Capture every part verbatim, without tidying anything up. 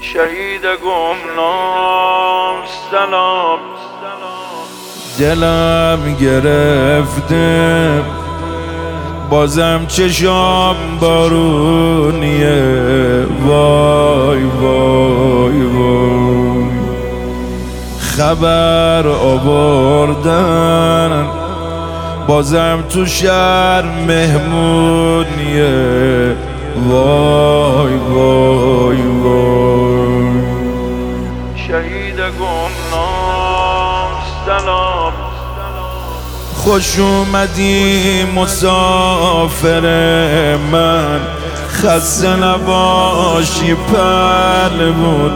شهید گمنام سلام. دلم گرفته بازم چشام بارونیه، وای وای وای. خبر آوردن بازم تو شهر مهمونیه، وای وای وای. شهید گمنام سلام. خوش اومدی مسافر من، خسته نباشی پهلوون.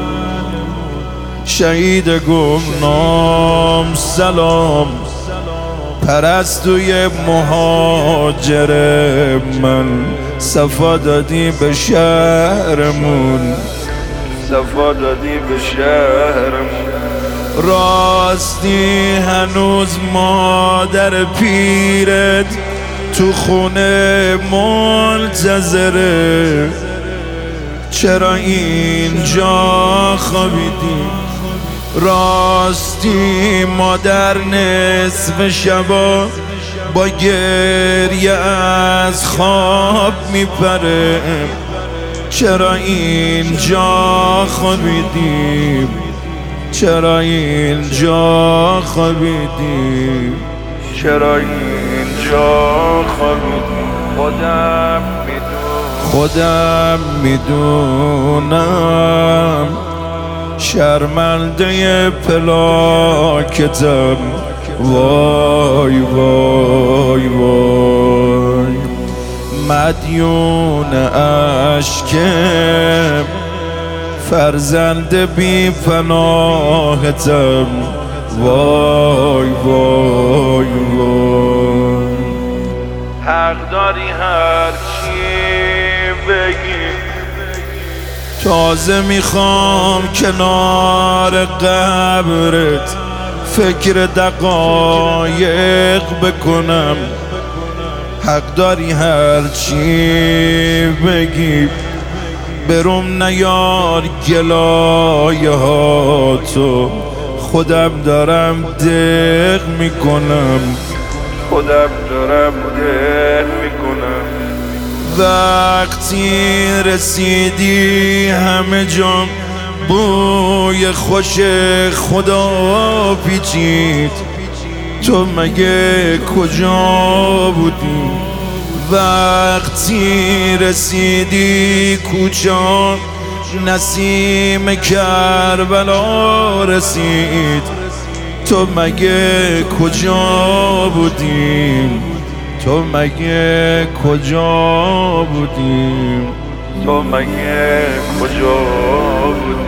شهید گمنام سلام، پرستوی مهاجر من، صفا دادی به شهرمون، صفا دادی به شهرمون. راستی هنوز مادر پیرت تو خونه منتظره، چرا اینجا خوابیدی؟ راستی مادر نصف شبا با گریه از خواب میپره، چرا اینجا خوابیدی؟ چرا اینجا خوابیدی؟ چرا اینجا خوابیدی؟ خودم میدونم، خودم میدونم، شرمنده پلاکتم، وای وای وای. مدیون اشکم، فرزند بی پناهتم، وای وای وای. حق داری هر چی بگی، تازه میخوام کنار قبرت فکر دقایق بکنم. حق داری هر چی بگی، بروم نیار گلایه ها تو، خودم دارم دق میکنم، خودم دارم دق میکنم. وقتی رسیدی همه جام بوی خوش خدا پیچید، تو مگه کجا بودی؟ وقتی رسیدی کوچه نسیم کربلا رسید، تو مگه کجا بودی؟ تو مگه کجا بودی؟ تو مگه کجا بودی؟